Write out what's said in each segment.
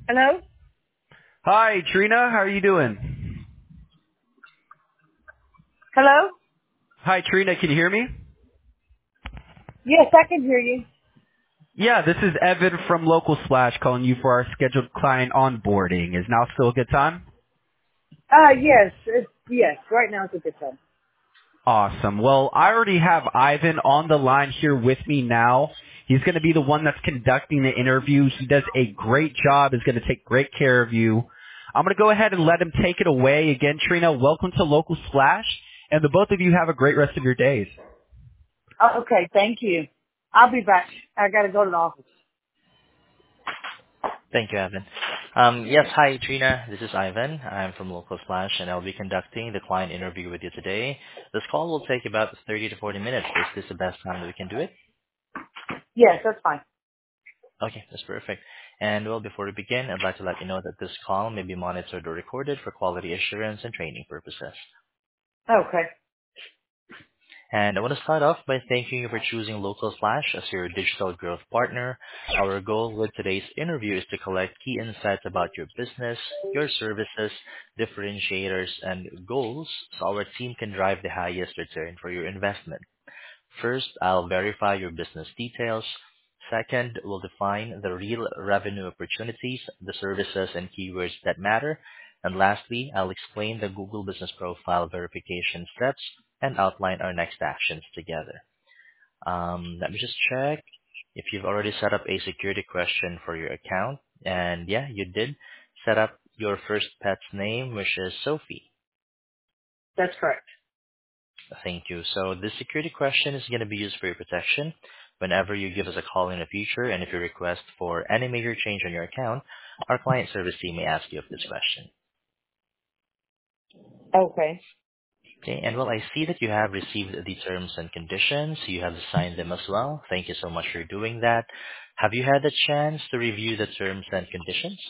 Hello? Hi, Trina. How are you doing? Hello? Hi, Trina. Can you hear me? Yes, I can hear you. Yeah, this is Evan from Local Splash calling you for our scheduled client onboarding. Is now still a good time? Yes, yes, right now it's a good time. Awesome. Well, I already have Ivan on the line here with me now. He's going to be the one that's conducting the interview. He does a great job. Is going to take great care of you. I'm going to go ahead and let him take it away. Again, Trina, welcome to Local Splash, and the both of you have a great rest of your days. Okay, thank you. I'll be back. I gotta go to the office. Thank you, Evan. Yes, hi, Trina. This is Ivan. I'm from Local Slash, and I'll be conducting the client interview with you today. This call will take about 30 to 40 minutes. Is this the best time that we can do it? Yes, that's fine. Okay, that's perfect. And well, before we begin, I'd like to let you know that this call may be monitored or recorded for quality assurance and training purposes. Okay, And I want to start off by thanking you for choosing Local Slash as your digital growth partner. Our goal with today's interview is to collect key insights about your business, your services, differentiators, and goals so our team can drive the highest return for your investment. First, I'll verify your business details. Second, we'll define the real revenue opportunities, the services and keywords that matter. And lastly, I'll explain the Google Business Profile verification steps and outline our next actions together. Let me just check if you've already set up a security question for your account. And yeah, you did set up your first pet's name, which is Sophie. that's correct. Thank you. So this security question is going to be used for your protection whenever you give us a call in the future, and if you request for any major change on your account, our client service team may ask you of this question. Okay. Okay, and well, I see that you have received the terms and conditions. You have signed them as well. Thank you so much for doing that. Have you had the chance to review the terms and conditions?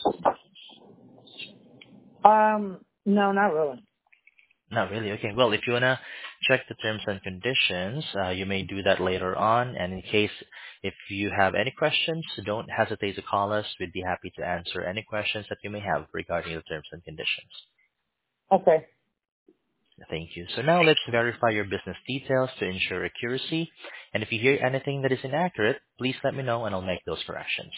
No, not really. Not really. Okay. Well, if you wanna check the terms and conditions, you may do that later on. And in case if you have any questions, don't hesitate to call us. We'd be happy to answer any questions that you may have regarding the terms and conditions. Okay. Thank you. So now let's verify your business details to ensure accuracy. And if you hear anything that is inaccurate, please let me know and I'll make those corrections.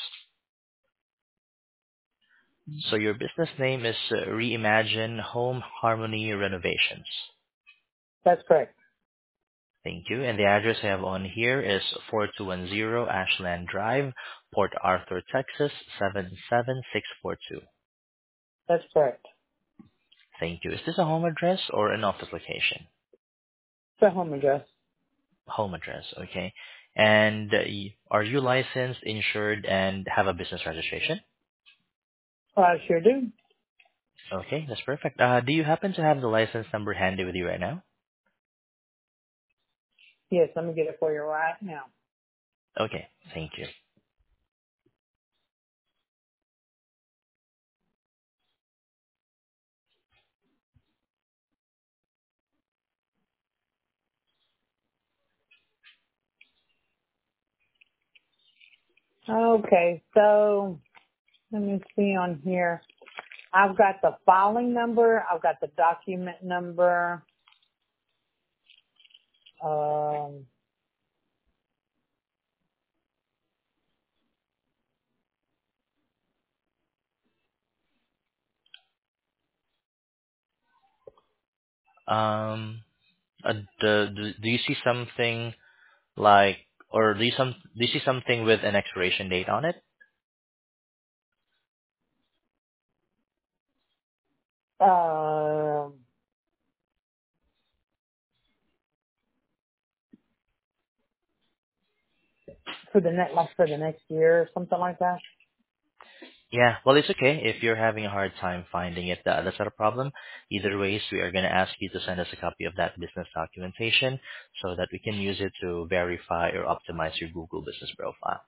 So your business name is Reimagine Home Harmony Renovations. That's correct. Thank you. And the address I have on here is 4210 Ashland Drive, Port Arthur, Texas 77642. That's correct. Thank you. Is this a home address or an office location? It's a home address. Home address, okay. And are you licensed, insured, and have a business registration? I sure do. Okay, that's perfect. Do you happen to have the license number handy with you right now? Yes, let me get it for you right now. Okay, thank you. Okay, so let me see on here. I've got the filing number. I've got the document number. Um, Um, do you see something like, or do you see something with an expiration date on it? um, for the next, like for the next year or something like that. Yeah, well, it's okay if you're having a hard time finding it. That's not a problem. Either ways, we are going to ask you to send us a copy of that business documentation so that we can use it to verify or optimize your Google business profile.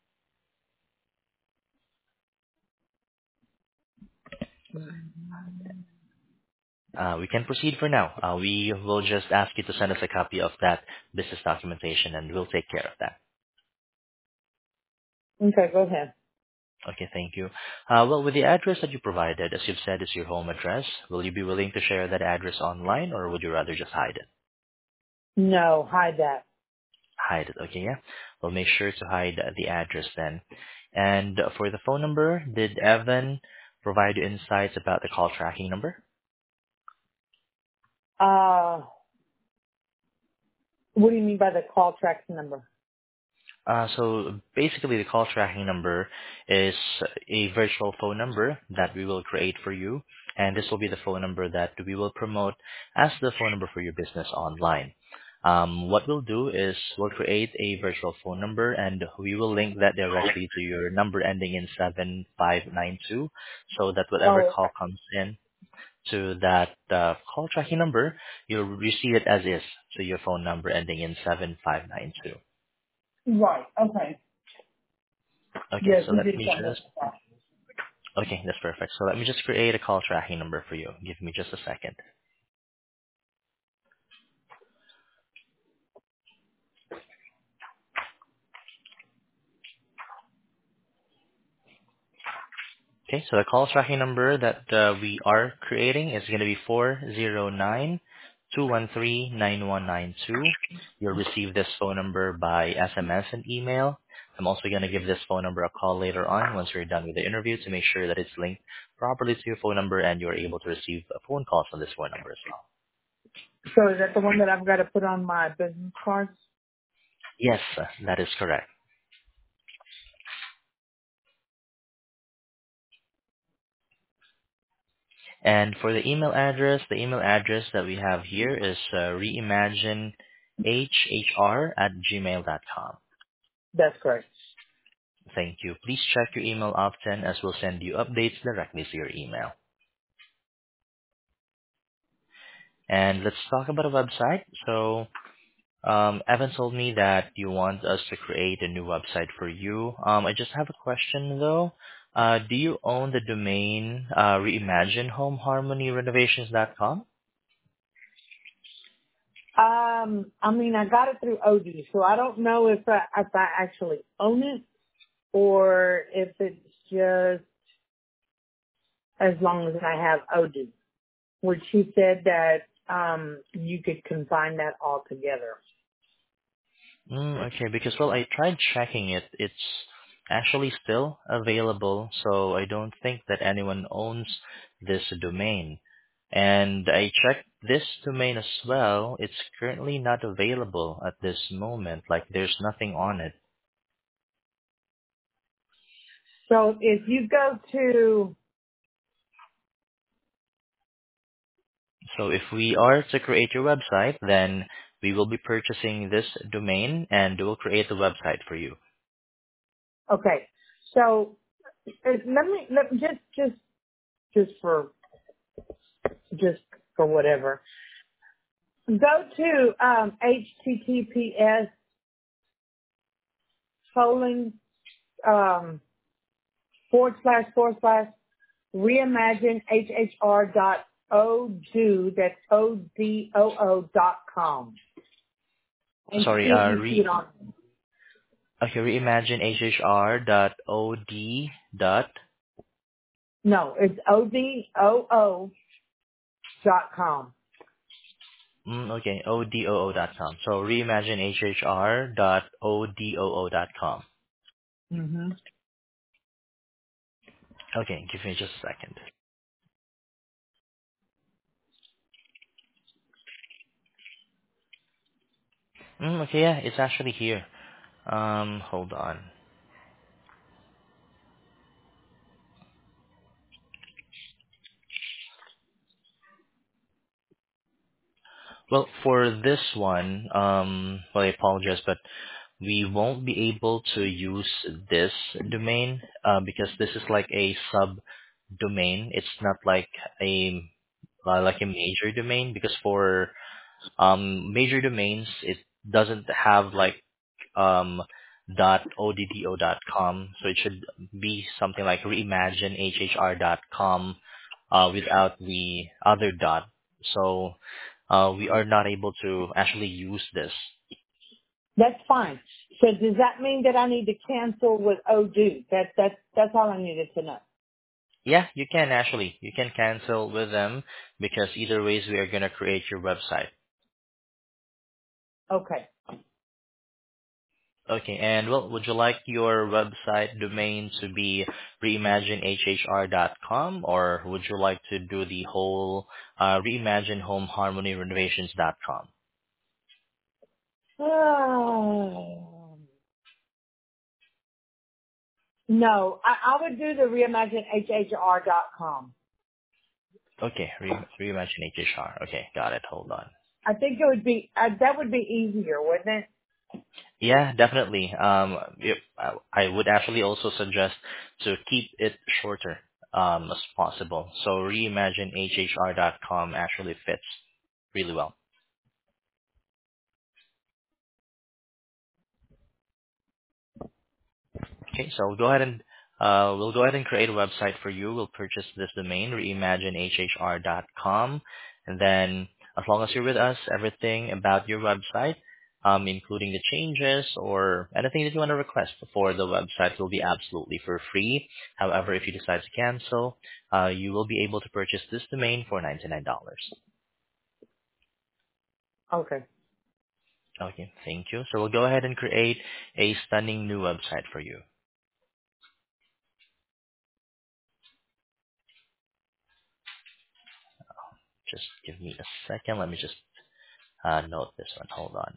We can proceed for now. We will just ask you to send us a copy of that business documentation and we'll take care of that. Okay, go ahead. Okay, thank you. Well, with the address that you provided, as you've said, is your home address, will you be willing to share that address online, or would you rather just hide it? No, hide that. Hide it, okay, yeah. We'll make sure to hide the address then. And for the phone number, did Evan provide you insights about the call tracking number? What do you mean by the call tracking number? So basically, the call tracking number is a virtual phone number that we will create for you, and this will be the phone number that we will promote as the phone number for your business online. What we'll do is we'll create a virtual phone number, and we will link that directly to your number ending in 7592, so that whatever Oh, call comes in to that call tracking number, you'll receive it as is to your phone number ending in 7592. right. Okay. Okay, Yes, so we let did me something just like that. Okay, that's perfect. So let me just create a call tracking number for you. Give me just a second. Okay, so the call tracking number that we are creating is going to be 409-213-9192. You'll receive this phone number by SMS and email. I'm also going to give this phone number a call later on once we're done with the interview to make sure that it's linked properly to your phone number and you're able to receive a phone call from this phone number as well. So is that the one that I've got to put on my business cards? Yes, that is correct. And for the email address that we have here is reimaginehr at gmail.com. That's correct. Thank you. Please check your email often as we'll send you updates directly to your email. And let's talk about a website. So Evan told me that you want us to create a new website for you. I just have a question though. Do you own the domain reimaginehomeharmonyrenovations.com? I mean, I got it through OD, so I don't know if I actually own it or if it's just as long as I have OD, which he said that you could combine that all together. Okay, because well, I tried checking it. It's actually still available, so I don't think that anyone owns this domain. And I checked this domain as well. It's currently not available at this moment. Like there's nothing on it. So if you go to, So if we are to create your website, then we will be purchasing this domain and we'll create the website for you. okay, so let me just for whatever, go to https colon / reimaginehhr.odo, that's ODOO.com. And Sorry, see if you see it on. okay, reimaginehhr.od. No, it's ODOO.com. Okay, odoo.com. So reimaginehhr.odoo.com. Mm-hmm. Okay, give me just a second. Okay, yeah, it's actually here. Hold on. Well, for this one, well, I apologize, but we won't be able to use this domain, because this is like a sub-domain. It's not like a major domain, because for major domains, it doesn't have like .oddo.com, so it should be something like reimaginehhr.com without the other dot. So we are not able to actually use this. That's fine. So does that mean that I need to cancel with Odoo? That's all I needed to know. Yeah, you can actually. You can cancel with them because either ways we are going to create your website. Okay. Okay, and well, would you like your website domain to be reimaginehhr.com, or would you like to do the whole reimaginehomeharmonyrenovations.com? No, I would do the reimaginehhr.com. Okay, reimaginehr. Okay, got it. Hold on. I think it would be, that would be easier, wouldn't it? Yeah, definitely. I would actually also suggest to keep it shorter as possible. So reimaginehhr.com actually fits really well. Okay, so we'll go ahead and create a website for you. We'll purchase this domain, reimaginehhr.com, and then as long as you're with us, everything about your website, including the changes or anything that you want to request for the website, will be absolutely for free. However, if you decide to cancel, you will be able to purchase this domain for $99. Okay. Okay, thank you. So we'll go ahead and create a stunning new website for you. Just give me a second. Let me just note this one. Hold on.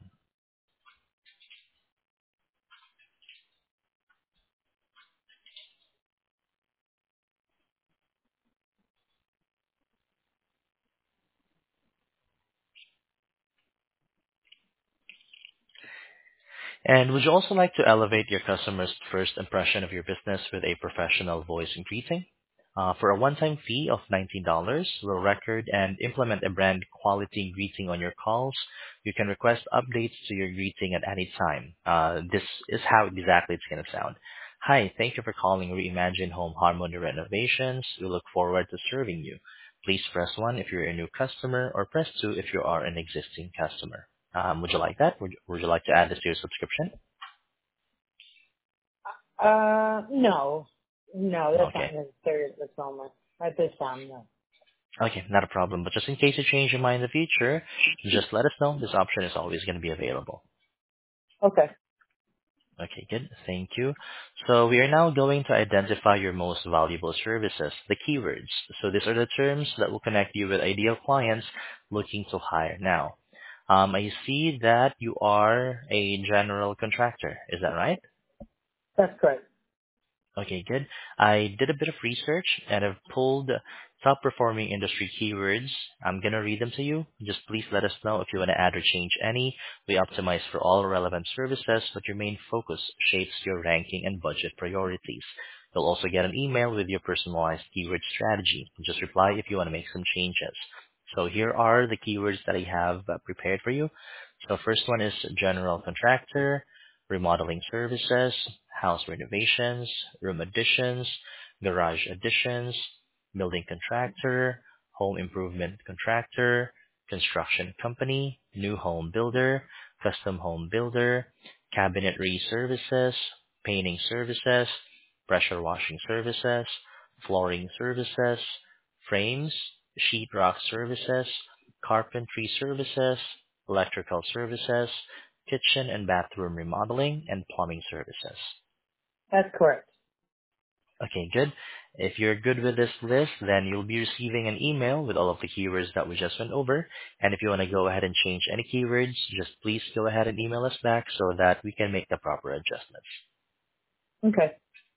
And would you also like to elevate your customer's first impression of your business with a professional voice and greeting? For a one-time fee of $19, we'll record and implement a brand quality greeting on your calls. You can request updates to your greeting at any time. This is how exactly it's going to sound. Hi, thank you for calling Reimagine Home Harmony Renovations. We look forward to serving you. Please press 1 if you're a new customer or press 2 if you are an existing customer. Would you like that? Would you like to add this to your subscription? No. No, that's not Okay. necessary at this moment. At this time, no. Okay, not a problem. But just in case you change your mind in the future, just let us know. This option is always going to be available. Okay. Okay, good. Thank you. So we are now going to identify your most valuable services, the keywords. So these are the terms that will connect you with ideal clients looking to hire now. I see that you are a general contractor. Is that right? That's correct. Okay, good. I did a bit of research and I've pulled top performing industry keywords. I'm going to read them to you. Just please let us know if you want to add or change any. We optimize for all relevant services, but your main focus shapes your ranking and budget priorities. You'll also get an email with your personalized keyword strategy. Just reply if you want to make some changes. So here are the keywords that I have prepared for you. So first one is general contractor, remodeling services, house renovations, room additions, garage additions, building contractor, home improvement contractor, construction company, new home builder, custom home builder, cabinetry services, painting services, pressure washing services, flooring services, frames, sheetrock services, carpentry services, electrical services, kitchen and bathroom remodeling, and plumbing services. That's correct. Okay, good. If you're good with this list, then you'll be receiving an email with all of the keywords that we just went over. And if you want to go ahead and change any keywords, just please go ahead and email us back so that we can make the proper adjustments. Okay.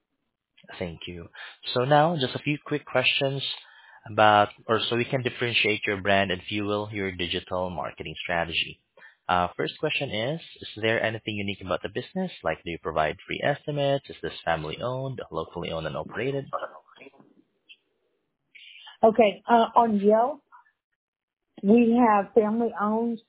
Thank you. So now, just a few quick questions about, or so we can differentiate your brand and fuel your digital marketing strategy. First question is there anything unique about the business? Like, do you provide free estimates? Is this family owned, locally owned and operated? Okay. On Yelp, we have family owned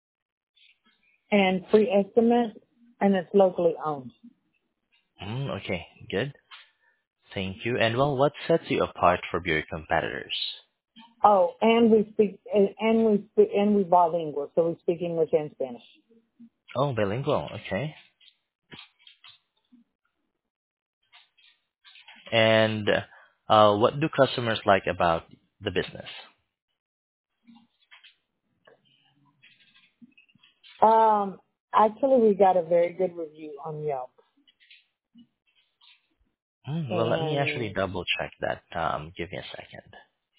and free estimate, and it's locally owned. Okay, good. Thank you. And well, what sets you apart from your competitors? Oh, and we speak, and we bilingual, so we speak English and Spanish. Oh, bilingual. Okay. And what do customers like about the business? Actually, we got a very good review on Yelp. Well, let me actually And double check that. Give me a second.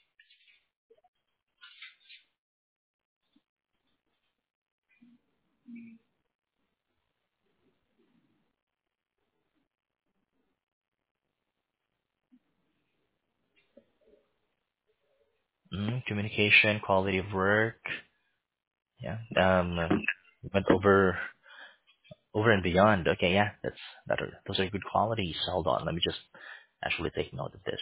Communication, quality of work. Yeah. Went over and beyond. Okay, yeah, those are good qualities. Hold on, let me just actually take note of this.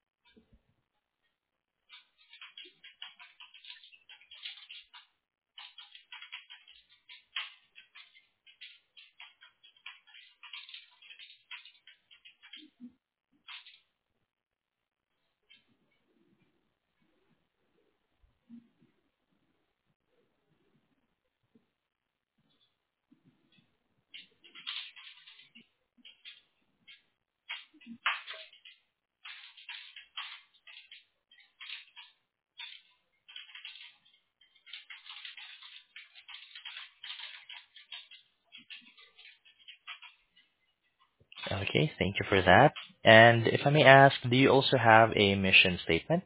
Okay, thank you for that. And if I may ask, do you also have a mission statement?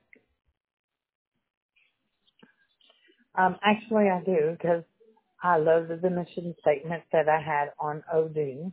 actually, I do because I love the mission statement that I had on Odoo.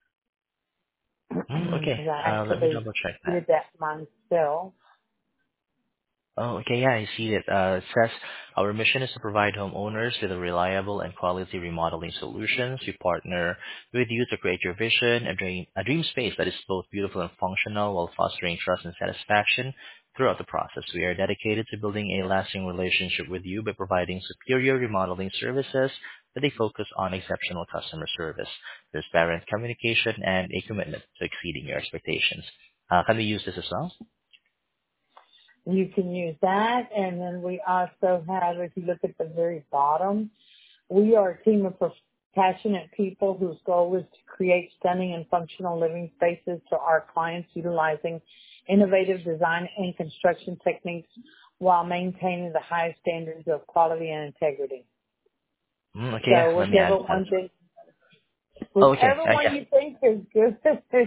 Okay, Because I let me actually double check that. did that myself. Oh, okay. Yeah, I see it. It says our mission is to provide homeowners with a reliable and quality remodeling solutions. We partner with you to create your vision, a dream space that is both beautiful and functional while fostering trust and satisfaction throughout the process. We are dedicated to building a lasting relationship with you by providing superior remodeling services with a focus on exceptional customer service, transparent communication, and a commitment to exceeding your expectations. Can we use this as well? You can use that. And then we also have, if you look at the very bottom, we are a team of passionate people whose goal is to create stunning and functional living spaces to our clients utilizing innovative design and construction techniques while maintaining the highest standards of quality and integrity. Okay, yeah, So let me add that. Oh, okay. whichever one you think is good.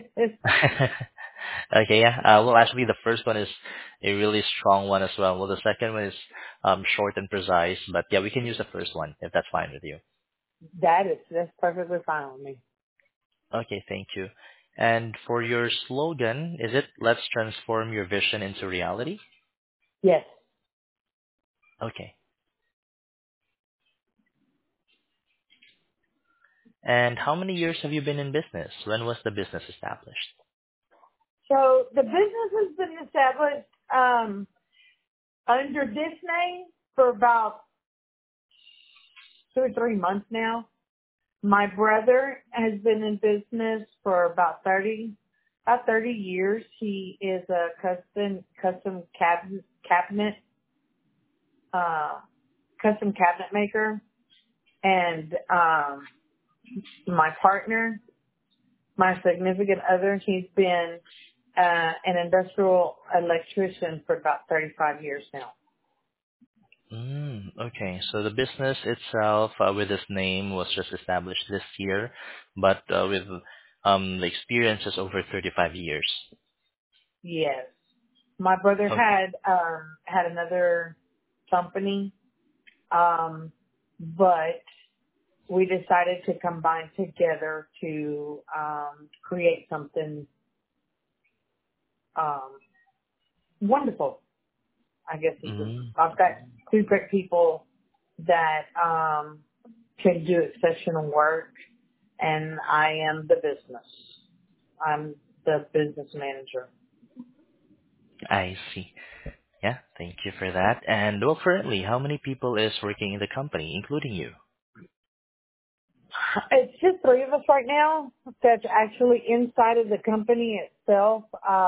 Okay, yeah. Well, actually, the first one is a really strong one as well. Well, the second one is short and precise, but yeah, we can use the first one if that's fine with you. That's perfectly fine with me. Okay, thank you. And for your slogan, is it "Let's transform your vision into reality"? Yes. Okay. And how many years have you been in business? When was the business established? So the business has been established under this name for about 2 or 3 months now. My brother has been in business for about 30 years. He is a cabinet, uh, custom cabinet maker. And, my partner, my significant other, he's been, an industrial electrician for about 35 years now. Okay. So the business itself, with this name, was just established this year, but with the experience is over 35 years. Yes. My brother Okay. had another company, but we decided to combine together to create something um, wonderful. I guess Mm, I've got two great people that can do exceptional work, and I am the business. I'm the business manager. I see. Yeah, thank you for that. And well, currently, how many people is working in the company, including you? It's just three of us right now. That's actually inside of the company itself.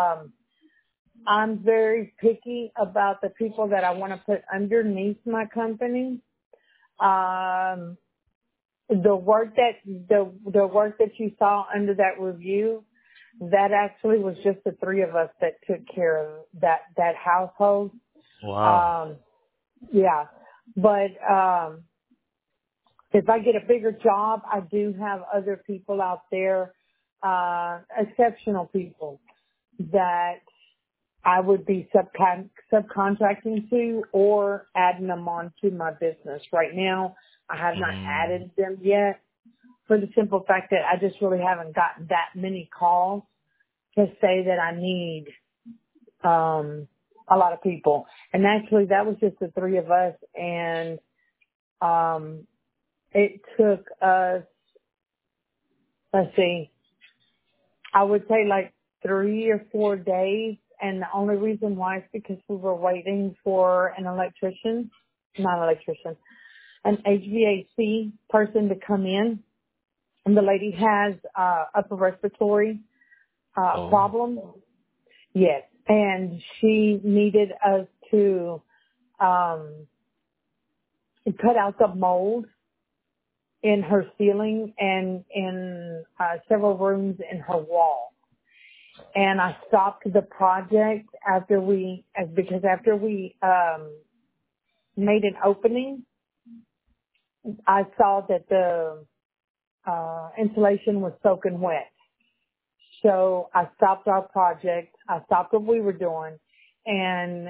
I'm very picky about the people that I want to put underneath my company. Um, the work that you saw under that review, that actually was just the three of us that took care of that household. Wow. Yeah. But if I get a bigger job, I do have other people out there, exceptional people that I would be subcontracting to or adding them on to my business. Right now, I have not Mm. added them yet for the simple fact that I just really haven't gotten that many calls to say that I need a lot of people. And actually, that was just the three of us, and it took us, let's see, I would say like 3 or 4 days. And the only reason why is because we were waiting for an an HVAC person to come in. And the lady has upper respiratory Oh. problem. Yes. And she needed us to cut out the mold in her ceiling and in several rooms in her wall. And I stopped the project after we made an opening. I saw that the insulation was soaking wet. So I stopped our project. I stopped what we were doing and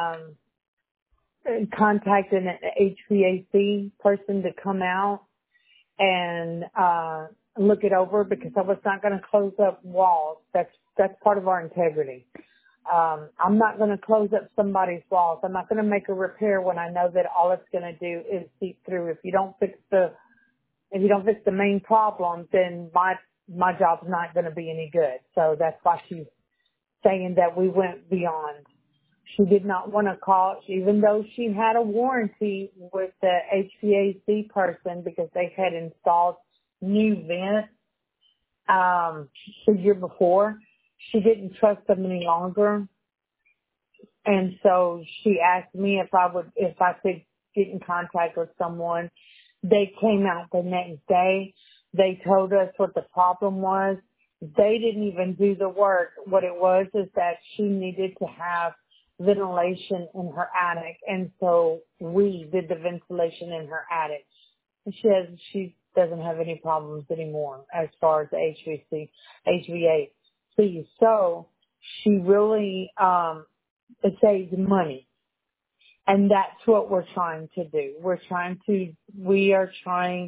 contacted an HVAC person to come out and look it over because I was not going to close up walls. That's part of our integrity. I'm not going to close up somebody's walls. I'm not going to make a repair when I know that all it's going to do is seep through. If you don't fix the main problem, then my job's not going to be any good. So that's why she's saying that we went beyond. She did not want to call, even though she had a warranty with the HVAC person because they had installed new vents the year before. She didn't trust them any longer. And so she asked me if I could get in contact with someone. They came out the next day. They told us what the problem was. They didn't even do the work. What it was is that she needed to have ventilation in her attic. And so we did the ventilation in her attic. And she doesn't have any problems anymore as far as the HVAC. So she really, it saves money. And that's what we're trying to do. We are trying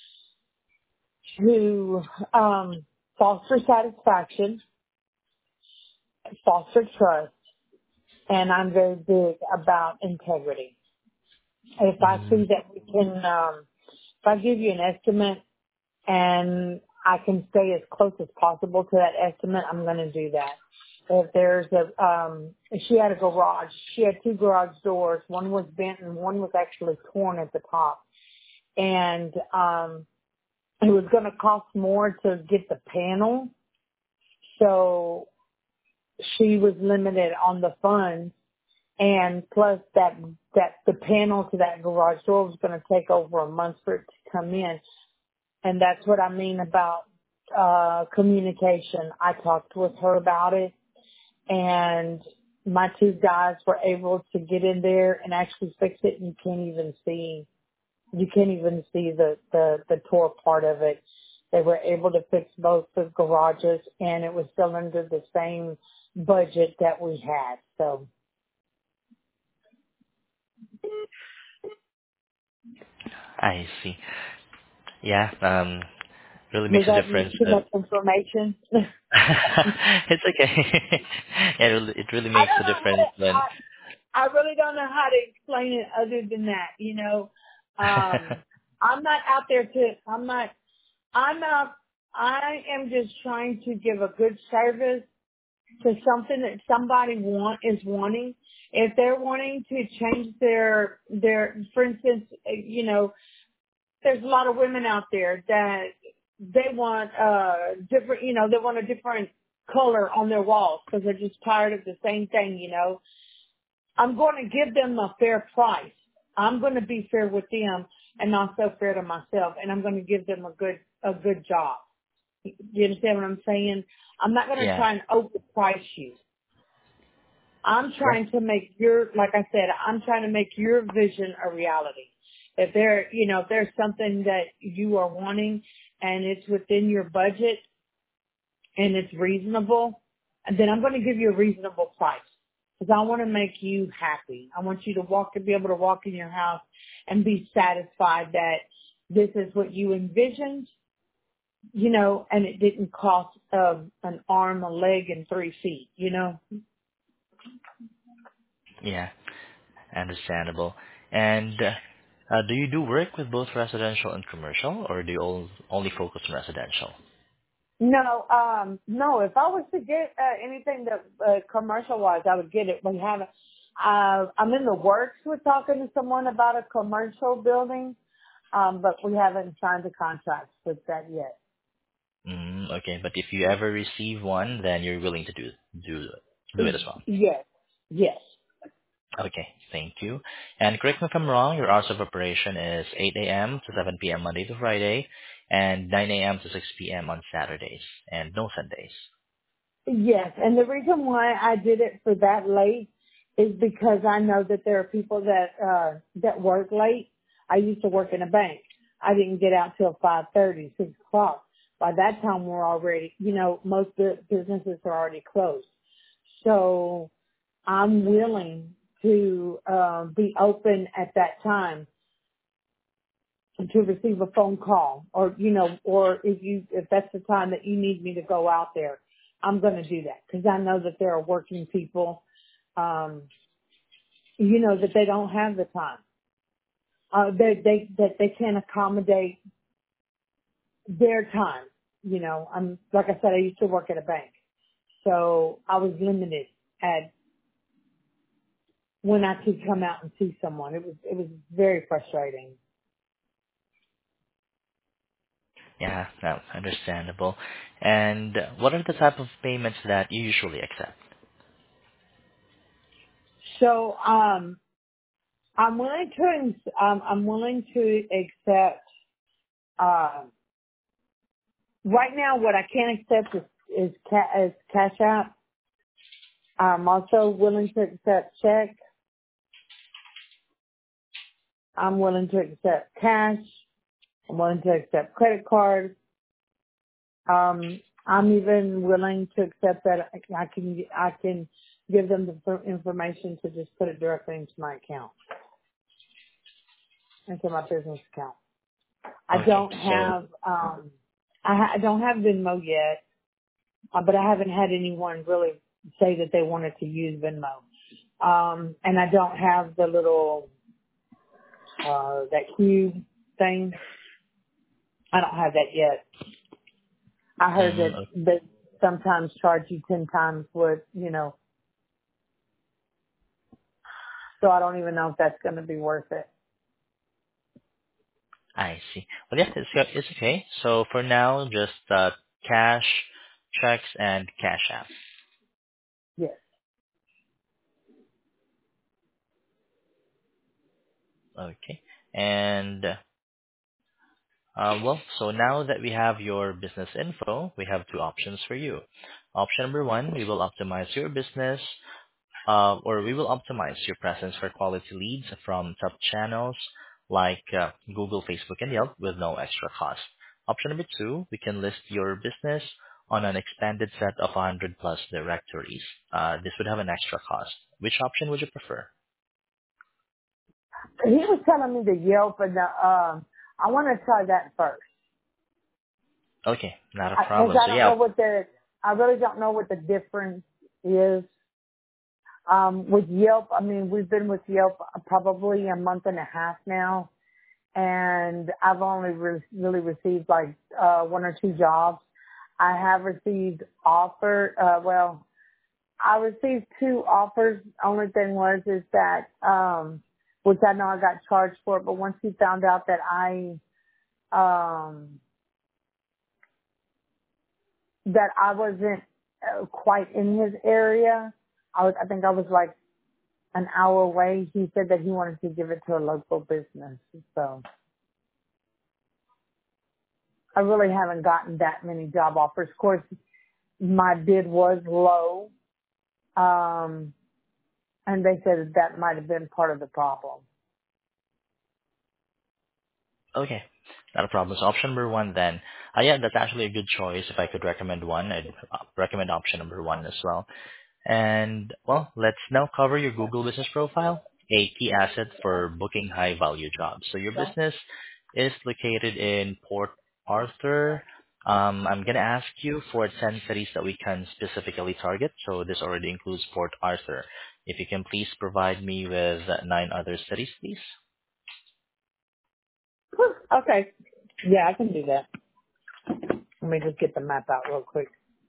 to foster satisfaction, foster trust, and I'm very big about integrity. If I see Mm. that we can, if I give you an estimate and I can stay as close as possible to that estimate, I'm going to do that. If there's she had a garage. She had 2 garage doors. One was bent and one was actually torn at the top. And it was going to cost more to get the panel. So she was limited on the funds. And plus that the panel to that garage door was going to take over a month for it to come in. And that's what I mean about communication. I talked with her about it, and my 2 guys were able to get in there and actually fix it. And you can't even see the tore part of it. They were able to fix both the garages, and it was still under the same budget that we had. So I see. Yeah. Really was makes a that difference. too much information? It's okay. Yeah, it really I makes a don't know how difference when. I really don't know how to explain it other than that. I'm not out there I am just trying to give a good service to something that somebody is wanting. If they're wanting to change their, for instance, there's a lot of women out there that they want different, they want a different color on their walls because they're just tired of the same thing, I'm going to give them a fair price. I'm going to be fair with them. and also fair to myself, and I'm going to give them a good job. You understand what I'm saying? I'm not going to Yeah. try and overprice you. I'm Sure. trying to make like I said, I'm trying to make your vision a reality. If there's something that you are wanting and it's within your budget and it's reasonable, then I'm going to give you a reasonable price because I want to make you happy. I want you to be able to walk in your house and be satisfied that this is what you envisioned, and it didn't cost an arm, a leg, and 3 feet, Yeah. Understandable. And do you do work with both residential and commercial, or do you only focus on residential? No, if I was to get anything that commercial wise, I would get it. We haven't, I'm in the works with talking to someone about a commercial building, but we haven't signed a contract with that yet. Okay, but if you ever receive one, then you're willing to do it as well. Yes, yes. Okay, thank you. And correct me if I'm wrong, your hours of operation is 8 a.m. to 7 p.m. Monday to Friday, and 9 a.m. to 6 p.m. on Saturdays, and no Sundays. Yes, and the reason why I did it for that late is because I know that there are people that work late. I used to work in a bank. I didn't get out till 5:30, 6 o'clock. By that time, we're already, most businesses are already closed. So I'm willing to be open at that time to receive a phone call, or if that's the time that you need me to go out there, I'm going to do that because I know that there are working people, that they don't have the time. That they can't accommodate their time. Like I said, I used to work at a bank, so I was limited at when I could come out and see someone. It was very frustrating. Yeah, no, understandable. And what are the type of payments that you usually accept? So I'm willing to accept. Right now, what I can't accept is Cash App. I'm also willing to accept check. I'm willing to accept cash. I'm willing to accept credit cards. I'm even willing to accept that I can give them the information to just put it directly into my account, into my business account. I Okay, don't so have I don't have Venmo yet, but I haven't had anyone really say that they wanted to use Venmo. And I don't have the little that cube thing. I don't have that yet. I heard that okay. that sometimes charge you 10 times what, so I don't even know if that's going to be worth it. I see. Well, yeah, it's okay. So for now, just cash, checks, and cash app. Yes. Okay. And well, so now that we have your business info, we have two options for you. Option number one, we will optimize your business, or we will optimize your presence for quality leads from top channels like Google, Facebook, and Yelp with no extra cost. Option number two, we can list your business on an expanded set of 100 plus directories. This would have an extra cost. Which option would you prefer? He was telling me the Yelp and I want to try that first. Okay, not a Because problem. I So don't know yeah, I really don't know what the difference is. With Yelp, I mean, we've been with Yelp probably a month and a half now, and I've only really received like, one or two jobs. I have received I received two offers. Only thing is that, which I know I got charged for it, but once he found out that that I wasn't quite in his area, I think I was like an hour away. He said that he wanted to give it to a local business. So I really haven't gotten that many job offers. Of course, my bid was low, and they said that might have been part of the problem. Okay, not a problem. So option number one then. Yeah, that's actually a good choice. If I could recommend one, I'd recommend option number one as well. And well, let's now cover your Google business profile, a key asset for booking high value jobs. So your business is located in Port Arthur. I'm going to ask you for 10 cities that we can specifically target. So this already includes Port Arthur. If you can please provide me with 9 other cities, please. Okay. Yeah, I can do that. Let me just get the map out real quick.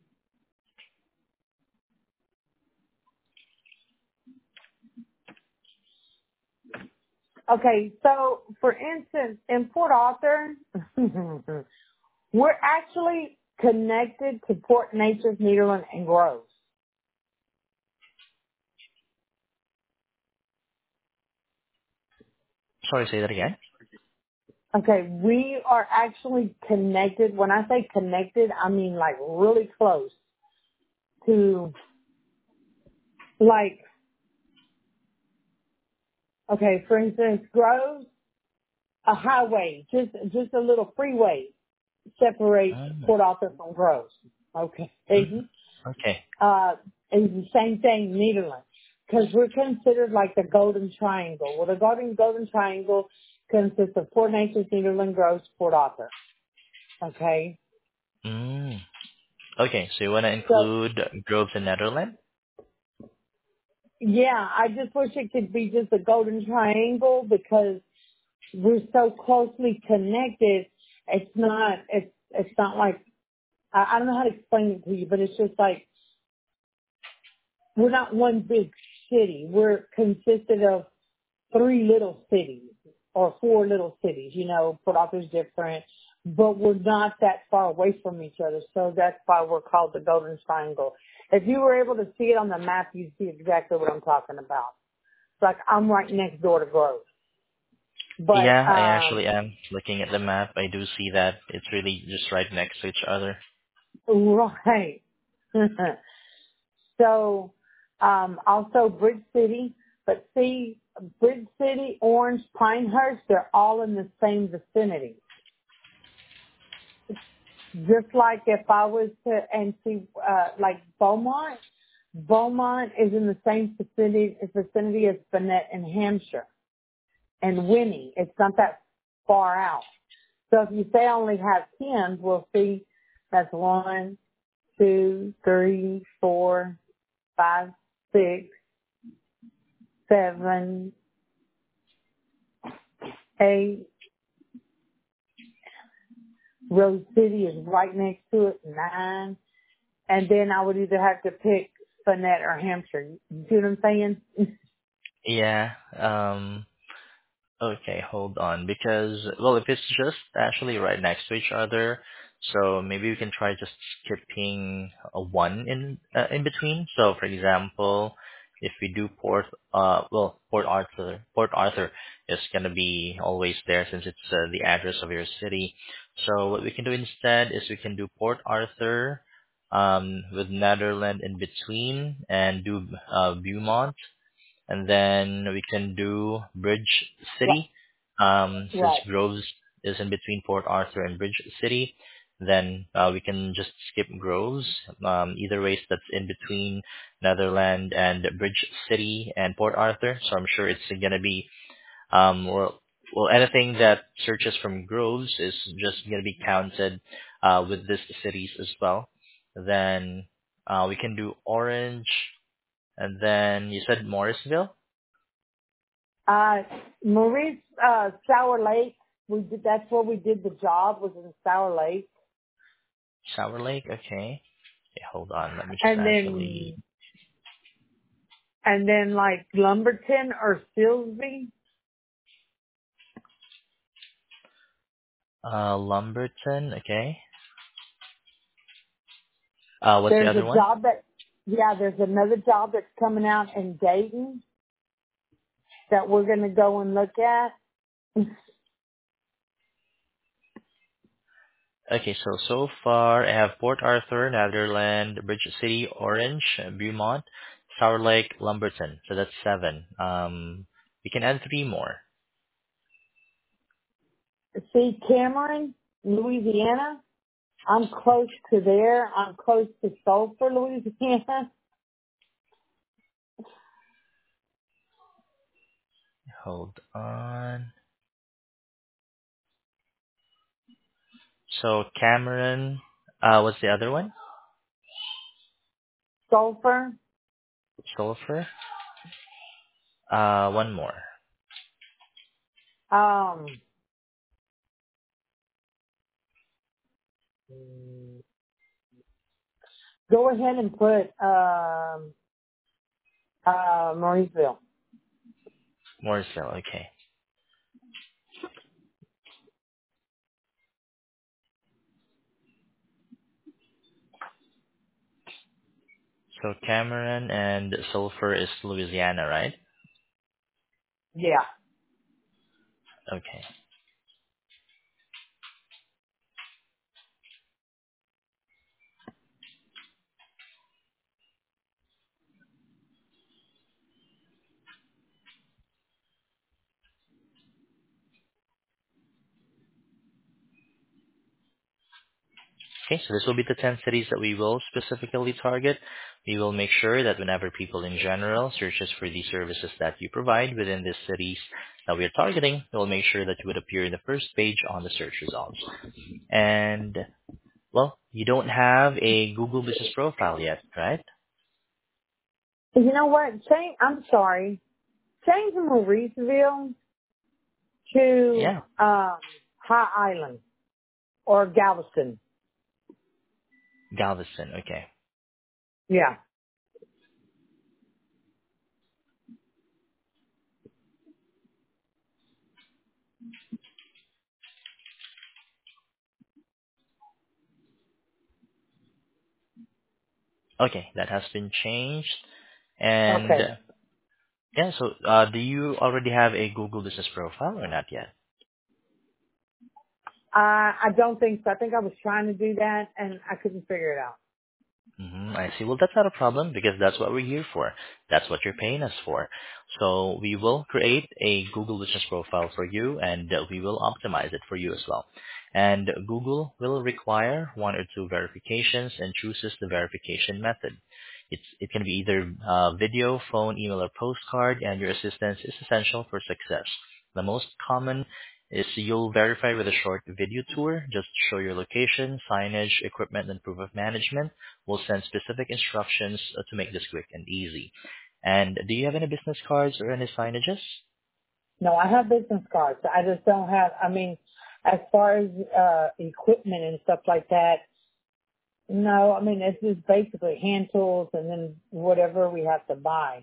Okay, so for instance, in Port Arthur, we're actually connected to Port Neches, Nederland, and Groves. Sorry, say that again. Okay, we are actually connected. When I say connected, I mean like really close to, like, okay, for instance, Groves, a highway, just a little freeway separates Mm, Port Arthur from Groves. Okay. mm, okay. And the same thing, Nederland. Because we're considered like the Golden Triangle. Well, the Golden Triangle consists of Port Neches, Nederland, Groves, Port Arthur. Okay? Mm. Okay, so you want to So, include Groves in Netherlands? yeah, I just wish it could be just a Golden Triangle because we're so closely connected. It's not like, I don't know how to explain it to you, but it's just like, we're not one big city. We're consisted of 3 little cities or 4 little cities. You know, Port Arthur's different, but we're not that far away from each other. So that's why we're called the Golden Triangle. If you were able to see it on the map, you'd see exactly what I'm talking about. It's like I'm right next door to Grove. But, Yeah, I actually am looking at the map. I do see that it's really just right next to each other. right. So, also Bridge City, but see, Bridge City, Orange, Pinehurst, they're all in the same vicinity. Just like if I was to, and see, like Beaumont is in the same vicinity as Bonnet and Hampshire and Winnie. It's not that far out. So if you say I only have 10, we'll see that's 1, 2, 3, 4, 5, 6, 7, 8. Rose City is right next to it, 9. And then I would either have to pick Bonnet or Hampshire. You see what I'm saying? Yeah. Okay, hold on. Because, well, if it's just actually right next to each other, so maybe we can try just skipping a one in between. So, for example, if we do Port Arthur is gonna be always there since it's the address of your city. So what we can do instead is we can do Port Arthur, with Netherlands in between, and do Beaumont, and then we can do Bridge Right. City. Since Right. Groves is in between Port Arthur and Bridge City, then we can just skip Groves. Either ways, that's in between Netherland and Bridge City and Port Arthur. So I'm sure it's gonna be well, anything that searches from Groves is just gonna be counted with these cities as well. Then we can do Orange, and then you said Morrisville. Maurice, Sour Lake, that's where we did the job, was in Sour Lake. Sour Lake, okay. Okay, hold on. Let me just And actually then, like Lumberton or Silsby. Lumberton, okay. What's the There's a other one? job there's another job that's coming out in Dayton that we're going to go and look at. Okay, so far I have Port Arthur, Netherlands, Bridge City, Orange, Beaumont, Sour Lake, Lumberton. So that's 7. We can add 3 more. See, Cameron, Louisiana. I'm close to there. I'm close to Sulphur, Louisiana. Hold on. So Cameron, what's the other one? Sulphur. Sulfur. One more. Um, go ahead and put Mauriceville. Mooresville, okay. So Cameron and Sulfur is Louisiana, right? Yeah. Okay. Okay, so this will be the 10 cities that we will specifically target. We will make sure that whenever people in general searches for the services that you provide within these cities that we are targeting, we'll make sure that you would appear in the first page on the search results. And, well, you don't have a Google Business Profile yet, right? You know what? I'm sorry. Change Mauriceville to Yeah, High Island or Galveston. Galveston, okay. Yeah. Okay, that has been changed. And, Okay. yeah, so do you already have a Google Business Profile or not yet? I don't think so. I think I was trying to do that and I couldn't figure it out. I see. Well, that's not a problem because that's what we're here for. That's what you're paying us for. So we will create a Google Business Profile for you, and we will optimize it for you as well. And Google will require 1 or 2 verifications and chooses the verification method. It can be either video, phone, email, or postcard, and your assistance is essential for success. The most common is you'll verify with a short video tour. Just show your location, signage, equipment, and proof of management. We'll send specific instructions to make this quick and easy. And do you have any business cards or any signages? No, I have business cards. I just don't have, I mean, as far as equipment and stuff like that, no, I mean, it's just basically hand tools and then whatever we have to buy.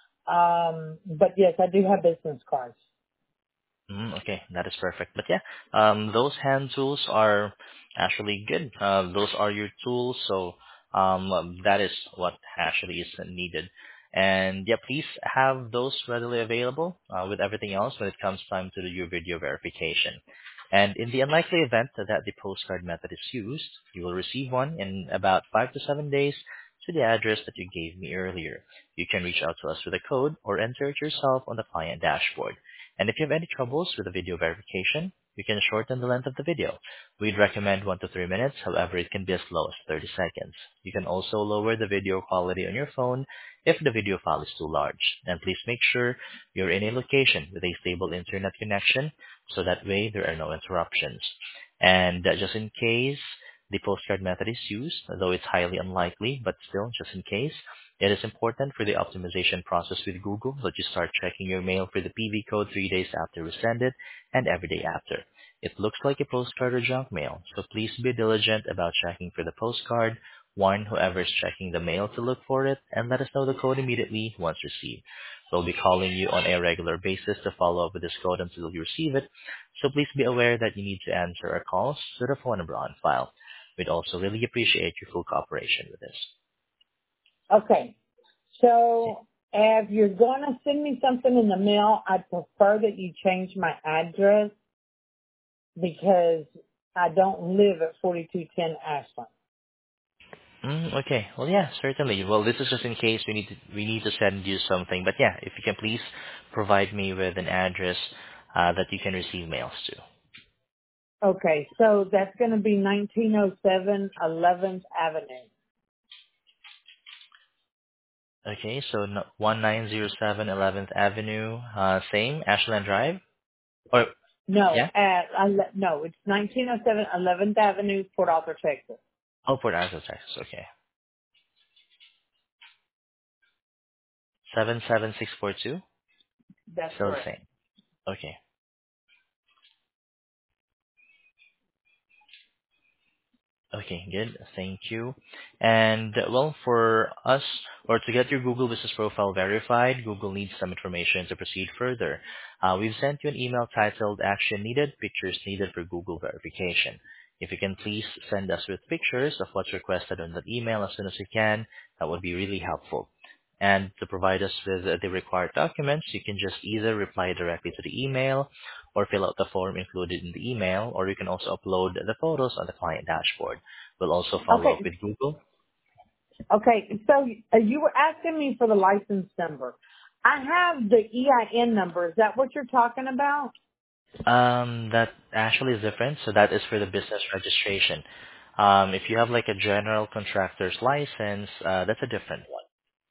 But yes, I do have business cards. Okay, that is perfect. But yeah, those hand tools are actually good. Those are your tools, so that is what actually is needed. And yeah, please have those readily available with everything else when it comes time to do your video verification. And in the unlikely event that the postcard method is used, you will receive one in about 5 to 7 days to the address that you gave me earlier. You can reach out to us with a code or enter it yourself on the client dashboard. And if you have any troubles with the video verification, you can shorten the length of the video. We'd recommend 1 to 3 minutes, however, it can be as low as 30 seconds. You can also lower the video quality on your phone if the video file is too large. And please make sure you're in a location with a stable internet connection, so that way there are no interruptions. And just in case the postcard method is used, though it's highly unlikely, but still, just in case, it is important for the optimization process with Google that you start checking your mail for the PV code 3 days after we send it and every day after. It looks like a postcard or junk mail, so please be diligent about checking for the postcard. Warn whoever is checking the mail to look for it, and let us know the code immediately once received. We'll be calling you on a regular basis to follow up with this code until you receive it, so please be aware that you need to answer our calls to the phone number on file. We'd also really appreciate your full cooperation with this. Okay. So if you're going to send me something in the mail, I'd prefer that you change my address because I don't live at 4210 Ashland. Okay. Well, yeah, certainly. Well, this is just in case we need to send you something. But yeah, if you can please provide me with an address that you can receive mails to. Okay, so that's going to be 1907 11th Avenue. Okay, so 1907 11th Avenue, same Ashland Drive. Or No, yeah. no, it's 1907 11th Avenue, Port Arthur, Texas. Oh, Port Arthur, Texas. Okay. 77642. That's Still the correct. same. Okay. Okay, good. Thank you. And well, for us, or to get your Google Business Profile verified, Google needs some information to proceed further. We've sent you an email titled Action Needed, Pictures Needed for Google Verification. If you can please send us with pictures of what's requested on that email as soon as you can, that would be really helpful. And to provide us with the required documents, you can just either reply directly to the email or fill out the form included in the email, or you can also upload the photos on the client dashboard. We'll also follow up Okay, with Google. okay, so you were asking me for the license number. I have the EIN number. Is that what you're talking about? That actually is different. So that is for the business registration. If you have like a general contractor's license, that's a different one.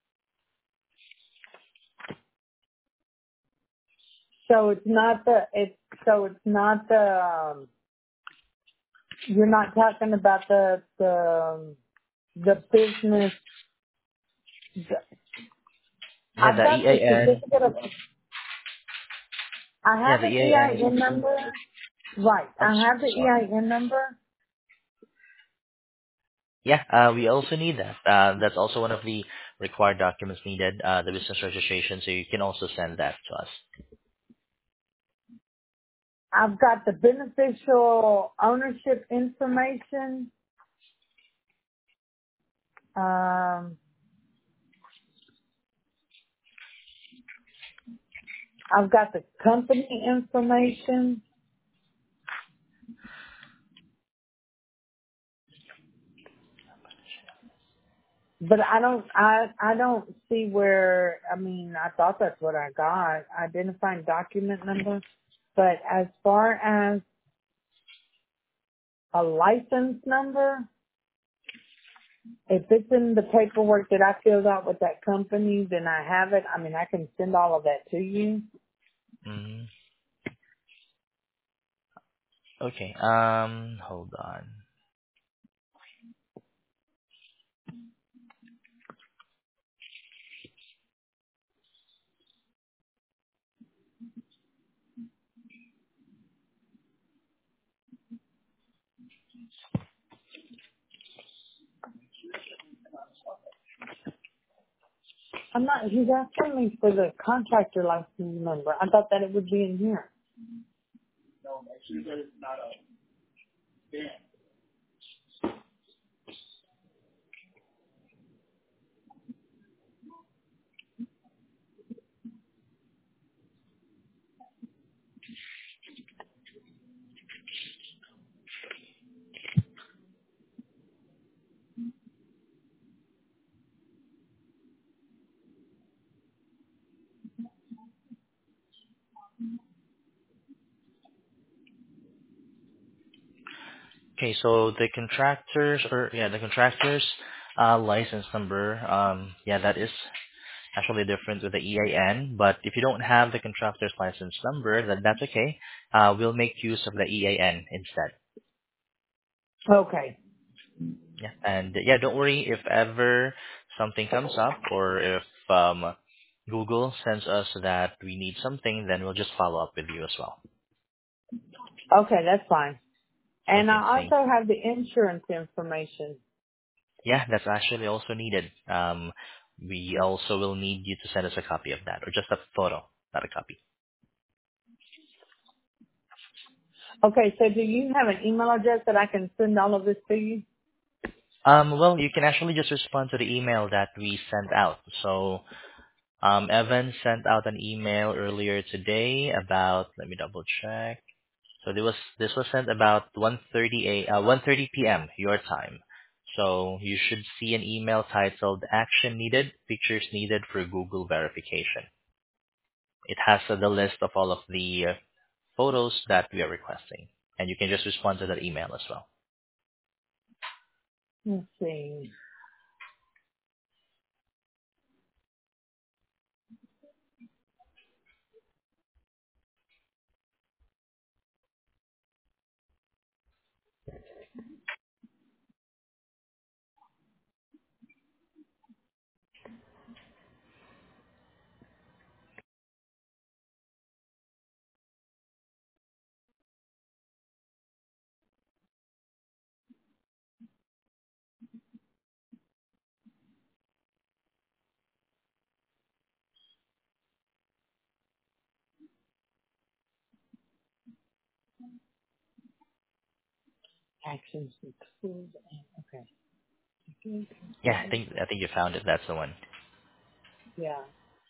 So it's not you're not talking about the business. Yeah, I've the got the EAN. certificate of, I Yeah, have the an EAN. EIN number. Right. Oh, I have the sorry. EIN number. Yeah, we also need that. That's also one of the required documents needed, the business registration. So you can also send that to us. I've got the beneficial ownership information. Um, I've got the company information, but I don't see where, I mean, I thought that's what I got, identifying document number, but as far as a license number, if it's in the paperwork that I filled out with that company, then I have it. I mean, I can send all of that to you. Mm, okay. Hold on. I'm not, he's asking me for the contractor license number. I thought that it would be in here. Okay, so the contractors license number, yeah, that is actually different with the EAN. But if you don't have the contractor's license number, then that's okay. We'll make use of the EAN instead. Okay. Yeah, and yeah, don't worry if ever something comes up or if Google sends us that we need something, then we'll just follow up with you as well. Okay, that's fine. And Okay, I thank also have the insurance information. Yeah, that's actually also needed. We also will need you to send us a copy of that, or just a photo, not a copy. Okay, so do you have an email address that I can send all of this to you? Well, you can actually just respond to the email that we sent out. So, Evan sent out an email earlier today about, let me double check. So this was sent about 1:30 p.m. your time. So you should see an email titled "Action Needed: Pictures Needed for Google Verification." It has the list of all of the photos that we are requesting, and you can just respond to that email as well. Let's see. Actions include, okay. Yeah, I think you found it. That's the one. Yeah.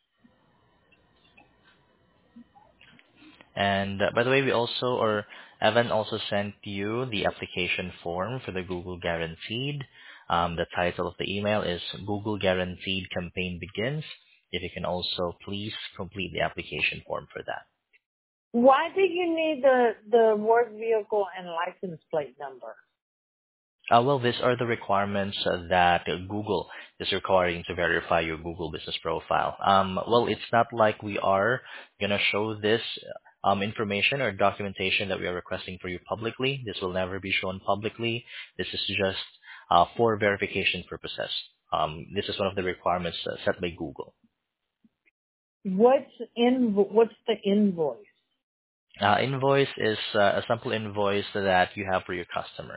And by the way, Evan also sent you the application form for the Google Guaranteed. The title of the email is Google Guaranteed Campaign Begins. If you can also please complete the application form for that. Why do you need the work vehicle and license plate number? Well, these are the requirements that Google is requiring to verify your Google business profile. Well, it's not like we are going to show this information or documentation that we are requesting for you publicly. This will never be shown publicly. This is just for verification purposes. This is one of the requirements set by Google. What's the invoice? Invoice is a simple invoice that you have for your customer.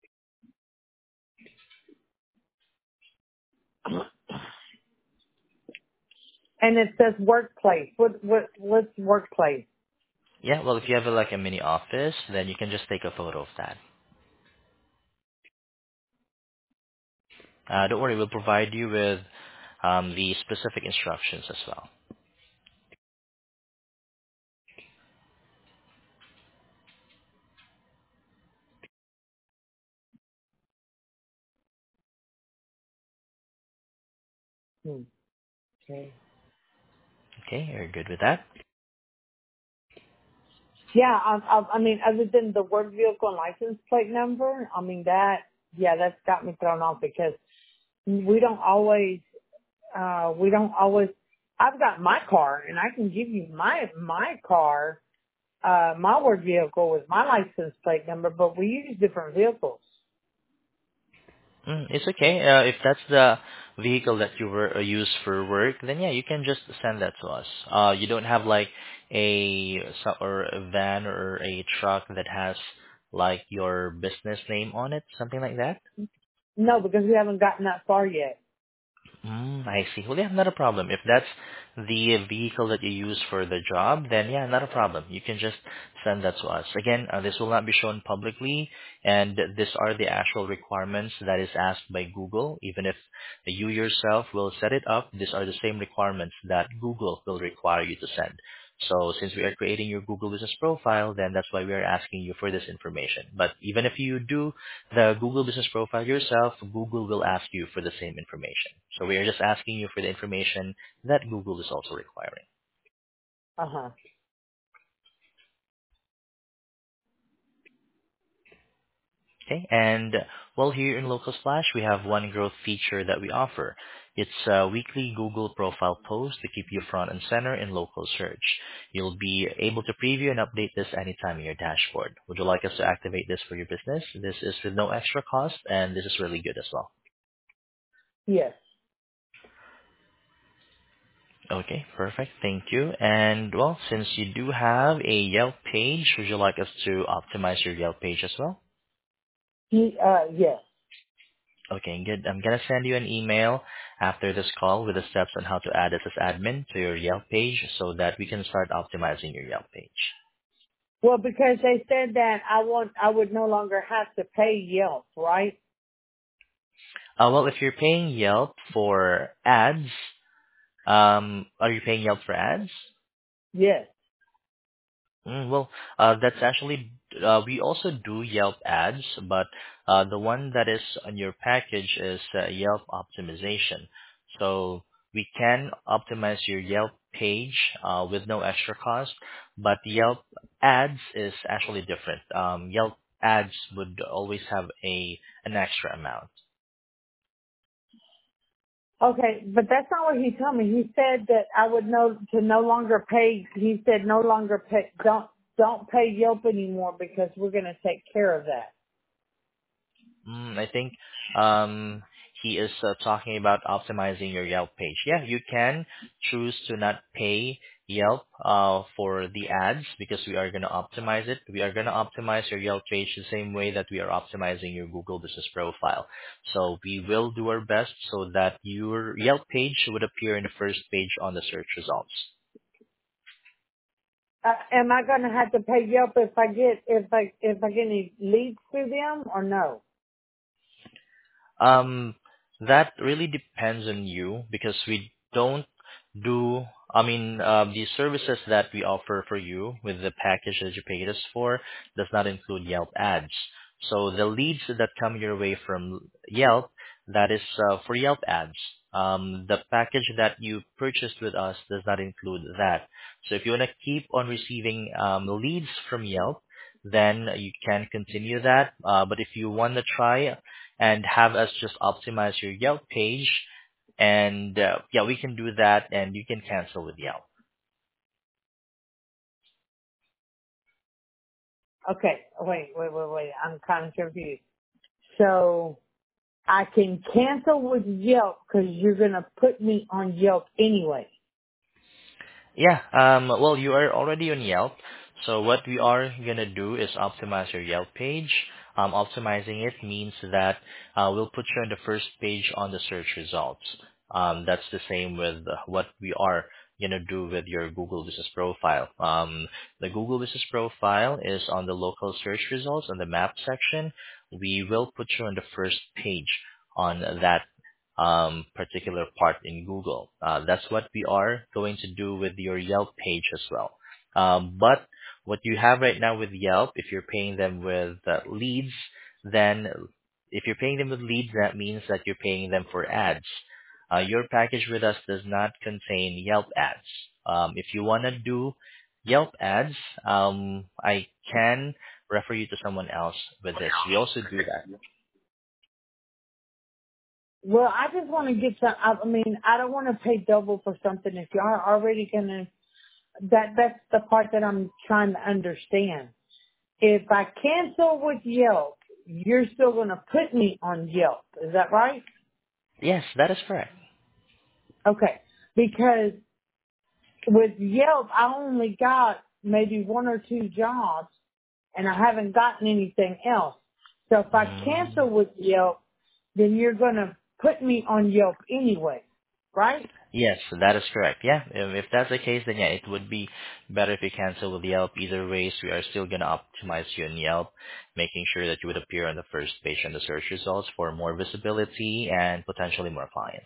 And it says workplace. What's workplace? Yeah, well, if you have like a mini office, then you can just take a photo of that. Don't worry, we'll provide you with the specific instructions as well. Okay. Okay, you're good with that? Yeah, I mean, other than the work vehicle and license plate number, I mean that's got me thrown off because we don't always, I've got my car and I can give you my car, my work vehicle with my license plate number, but we use different vehicles. It's okay. If that's the vehicle that you were use for work, then yeah, you can just send that to us. You don't have like or a van or a truck that has like your business name on it, something like that? No, because we haven't gotten that far yet. I see. Well, yeah, not a problem. If that's the vehicle that you use for the job, then yeah, not a problem. You can just send that to us. Again, this will not be shown publicly, and these are the actual requirements that is asked by Google. Even if you yourself will set it up, these are the same requirements that Google will require you to send. So since we are creating your Google Business Profile, then that's why we are asking you for this information. But even if you do the Google Business Profile yourself, Google will ask you for the same information. So we are just asking you for the information that Google is also requiring. Uh huh. Okay, and well, here in Local Splash, we have one growth feature that we offer. It's a weekly Google profile post to keep you front and center in local search. You'll be able to preview and update this anytime in your dashboard. Would you like us to activate this for your business? This is with no extra cost, and this is really good as well. Yes. Okay, perfect. Thank you. And well, since you do have a Yelp page, would you like us to optimize your Yelp page as well? Yes. Okay, good. I'm gonna send you an email after this call with the steps on how to add us as admin to your Yelp page so that we can start optimizing your Yelp page. Well, because they said that I would no longer have to pay Yelp, right? Well, if you're paying Yelp for ads, are you paying Yelp for ads? Yes. Well, that's actually we also do Yelp ads, but the one that is on your package is Yelp optimization. So we can optimize your Yelp page with no extra cost, but Yelp ads is actually different. Yelp ads would always have an extra amount. Okay, but that's not what he told me. He said that I would no longer pay. He said no longer pay. Don't pay Yelp anymore because we're going to take care of that. I think um, he is talking about optimizing your Yelp page. Yeah, you can choose to not pay Yelp for the ads because we are going to optimize it. We are going to optimize your Yelp page the same way that we are optimizing your Google Business Profile. So we will do our best so that your Yelp page would appear in the first page on the search results. Am I going to have to pay Yelp if I get any leads through them or no? Um, that really depends on you because we don't do, the services that we offer for you with the package that you paid us for does not include Yelp ads. So the leads that come your way from Yelp, that is for Yelp ads. The package that you purchased with us does not include that. So if you want to keep on receiving leads from Yelp, then you can continue that. But if you want to try and have us just optimize your Yelp page. And yeah, we can do that, and you can cancel with Yelp. Okay, wait. I'm kind of confused. So I can cancel with Yelp because you're going to put me on Yelp anyway. Yeah, well, you are already on Yelp, so what we are gonna do is optimize your Yelp page. Optimizing it means that we'll put you on the first page on the search results. That's the same with what we are gonna do with your Google Business Profile. The Google Business Profile is on the local search results on the map section. We will put you on the first page on that particular part in Google. That's what we are going to do with your Yelp page as well. But what you have right now with Yelp, if you're paying them with leads, then if you're paying them with leads, that means that you're paying them for ads. Your package with us does not contain Yelp ads. If you want to do Yelp ads, I can refer you to someone else with this. We also do that. Well, I just want to get some. I mean, I don't want to pay double for something if you are already going to. That's the part that I'm trying to understand. If I cancel with Yelp, you're still going to put me on Yelp. Is that right? Yes, that is correct. Okay. Because with Yelp, I only got maybe one or two jobs, and I haven't gotten anything else. So if I Mm. cancel with Yelp, then you're going to put me on Yelp anyway, right? Yes, that is correct. Yeah, if that's the case, then yeah, it would be better if you cancel with Yelp. Either ways, we are still going to optimize you in Yelp, making sure that you would appear on the first page on the search results for more visibility and potentially more clients.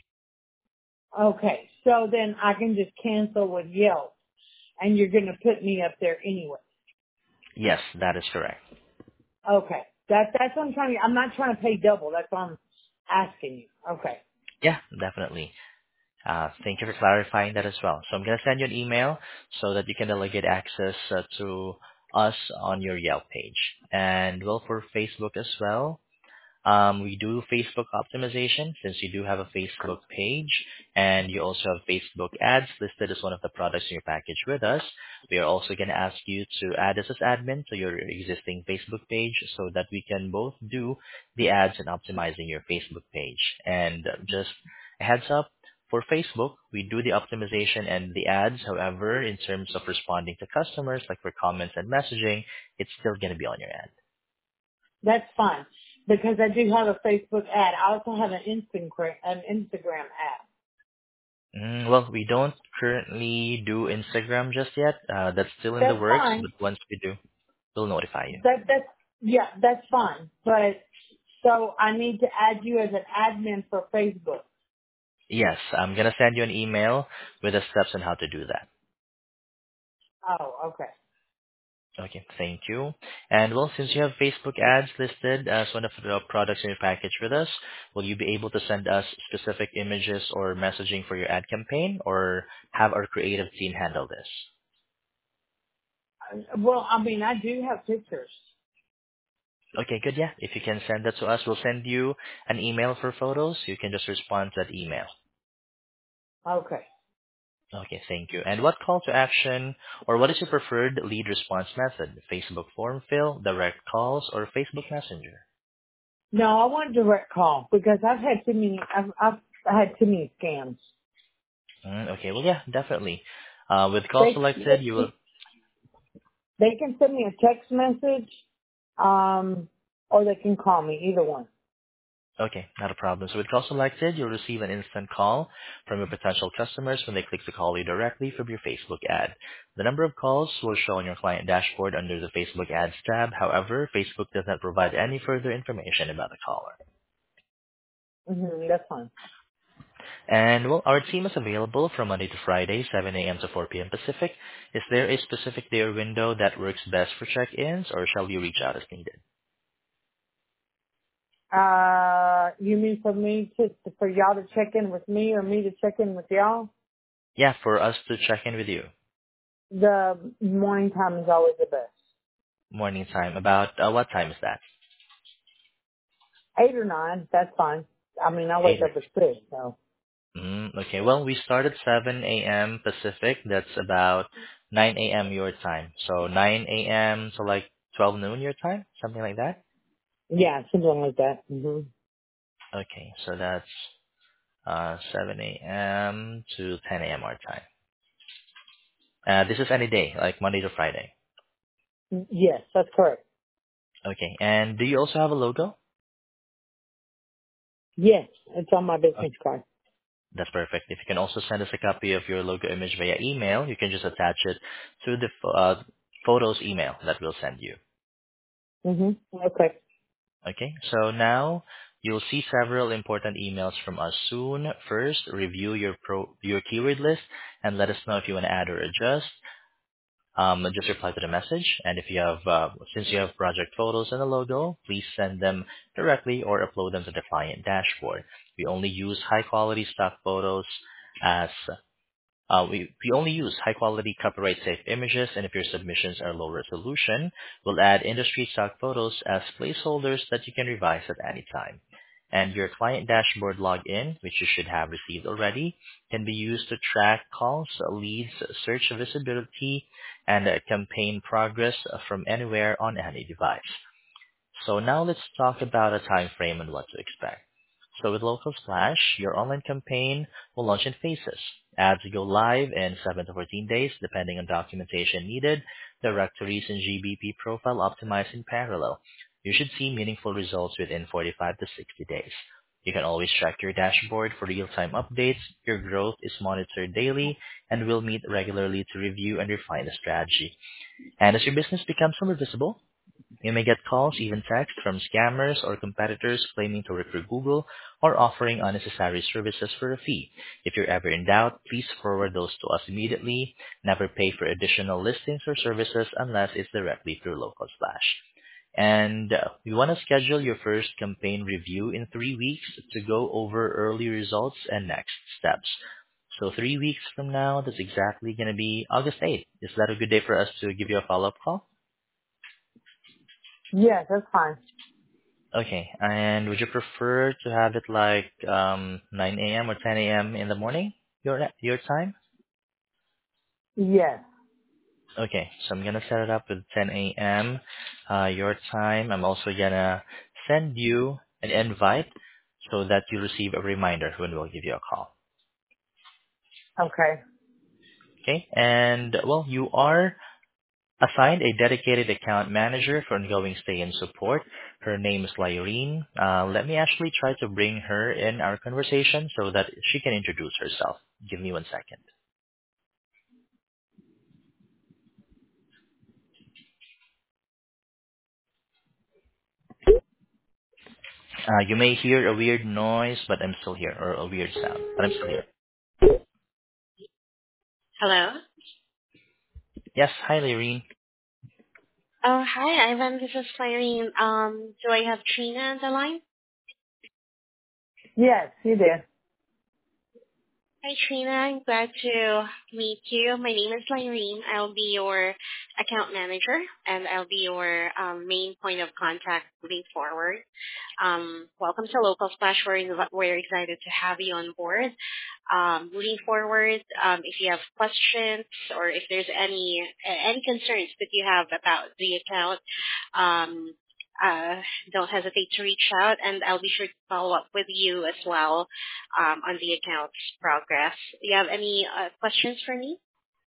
Okay. So then I can just cancel with Yelp, and you're going to put me up there anyway. Yes, that is correct. Okay. That's what I'm trying to. I'm not trying to pay double. That's what I'm asking you. Okay. Yeah, definitely. Thank you for clarifying that as well. So I'm going to send you an email so that you can delegate access to us on your Yelp page. And well, for Facebook as well, we do Facebook optimization since you do have a Facebook page and you also have Facebook ads listed as one of the products in your package with us. We are also going to ask you to add us as admin to your existing Facebook page so that we can both do the ads and optimizing your Facebook page. And just a heads up, for Facebook, we do the optimization and the ads. However, in terms of responding to customers, like for comments and messaging, it's still going to be on your end. That's fine because I do have a Facebook ad. I also have an Instagram ad. Well, we don't currently do Instagram just yet. That's still in the That's works, fine. but once we do, we'll notify you. That's fine. But so I need to add you as an admin for Facebook. Yes, I'm gonna send you an email with the steps on how to do that. Oh, okay. Okay, thank you. And well, since you have Facebook ads listed as one of the products in your package with us, will you be able to send us specific images or messaging for your ad campaign, or have our creative team handle this? Well, I mean, I do have pictures. Okay, good. Yeah, if you can send that to us, we'll send you an email for photos. You can just respond to that email. Okay. Okay, thank you. And what call to action, or what is your preferred lead response method? Facebook form fill, direct calls, or Facebook Messenger? No, I want direct call because I've had too many. I've had too many scams. Okay, well, yeah, definitely. With call They selected, you will. they can send me a text message, or they can call me. Either one. Okay, not a problem. So with call selected, you'll receive an instant call from your potential customers when they click to call you directly from your Facebook ad. The number of calls will show on your client dashboard under the Facebook ads tab. However, Facebook does not provide any further information about the caller. That's fine. And well, our team is available from Monday to Friday, 7 a.m. to 4 p.m. Pacific. Is there a specific day or window that works best for check-ins, or shall we reach out as needed? You mean for y'all to check in with me or me to check in with y'all? Yeah, for us to check in with you. The morning time is always the best. Morning time. About what time is that? 8 or 9, that's fine. I mean, I wake 8. up at 6, so. Okay, well, we start at 7 a.m. Pacific. That's about 9 a.m. your time. So 9 a.m. to like 12 noon your time, something like that? Yeah, something like that. Okay, so that's 7 a.m. to 10 a.m. our time. This is any day, like Monday to Friday. Yes, that's correct. Okay, and do you also have a logo? Yes, it's on my Okay, business card. that's perfect. If you can also send us a copy of your logo image via email, you can just attach it to the photos email that we'll send you. Okay. Okay, so now you'll see several important emails from us soon. First, review your keyword list and let us know if you want to add or adjust. Just reply to the message. And if you have, since you have project photos and a logo, please send them directly or upload them to the client dashboard. We only use high quality stock photos as we only use high-quality copyright-safe images, and if your submissions are low resolution, we'll add industry stock photos as placeholders that you can revise at any time. And your client dashboard login, which you should have received already, can be used to track calls, leads, search visibility, and campaign progress from anywhere on any device. So now let's talk about a time frame and what to expect. So with Local Splash, your online campaign will launch in phases. Ads go live in 7 to 14 days, depending on documentation needed. Directories and GBP profile optimized in parallel. You should see meaningful results within 45 to 60 days. You can always check your dashboard for real-time updates. Your growth is monitored daily and will meet regularly to review and refine the strategy. And as your business becomes more visible, you may get calls, even texts from scammers or competitors claiming to work for Google or offering unnecessary services for a fee. If you're ever in doubt, please forward those to us immediately. Never pay for additional listings or services unless it's directly through Local Splash. And we want to schedule your first campaign review in 3 weeks to go over early results and next steps. So 3 weeks from now, that's exactly going to be August 8th. Is that a good day for us to give you a follow-up call? Yes, that's fine. Okay. And would you prefer to have it like 9 a.m. or 10 a.m. in the morning, your time? Yes. Okay. So I'm gonna set it up with 10 a.m. Your time. I'm also gonna send you an invite so that you receive a reminder when we'll give you a call. Okay. Okay. And well, you are assigned a dedicated account manager for ongoing stay and support. Her name is Lyrene. Let me actually try to bring her in our conversation so that she can introduce herself. Give me 1 second. You may hear a weird noise, but I'm still here, or a weird sound, but I'm still here. Hello? Yes, hi, Lyrene. Oh, hi, Ivan. This is Irene. Do I have Trina on the line? Yes, you did. Hi, Trina. I'm glad to meet you. My name is Irene. I'll be your account manager, and I'll be your main point of contact moving forward. Welcome to Local Splash. We're excited to have you on board. Moving forward, if you have questions or if there's any concerns that you have about the account, um, uh, don't hesitate to reach out, and I'll be sure to follow up with you as well on the account's progress. Do you have any questions for me?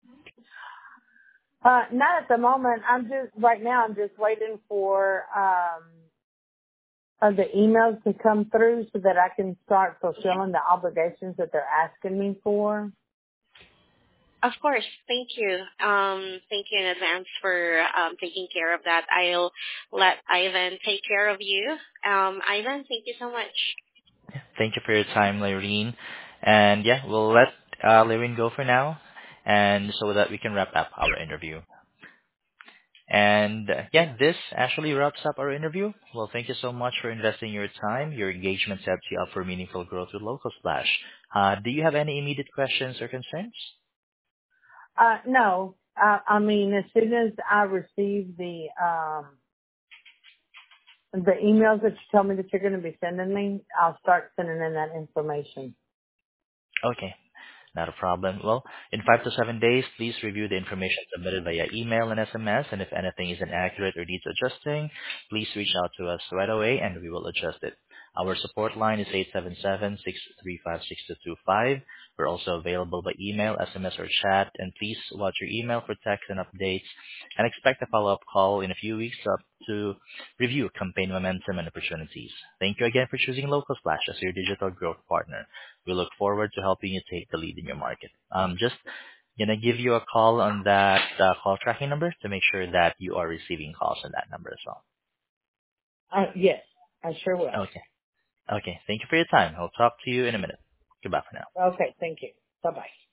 Not at the moment. Right now I'm just waiting for the emails to come through so that I can start fulfilling the obligations that they're asking me for. Of course. Thank you. Thank you in advance for taking care of that. I'll let Ivan take care of you. Ivan, thank you so much. Thank you for your time, Lyrene. And yeah, we'll let Lyrene go for now, and so that we can wrap up our interview. And yeah, this actually wraps up our interview. Well, thank you so much for investing your time. Your engagement sets you up for meaningful growth with Local Splash. Do you have any immediate questions or concerns? No. I mean, as soon as I receive the emails that you told me that you're going to be sending me, I'll start sending in that information. Okay. Not a problem. Well, in 5 to 7 days, please review the information submitted via email and SMS, and if anything is inaccurate or needs adjusting, please reach out to us right away and we will adjust it. Our support line is 877-635-6225. We're also available by email, SMS, or chat, and please watch your email for text and updates, and expect a follow-up call in a few weeks up to review campaign momentum and opportunities. Thank you again for choosing Local Splash as your digital growth partner. We look forward to helping you take the lead in your market. Just gonna give you a call on that call tracking number to make sure that you are receiving calls on that number as well. Yes, I sure will. Okay. Okay. Thank you for your time. I'll talk to you in a minute. Goodbye for now. Okay, thank you. Bye-bye.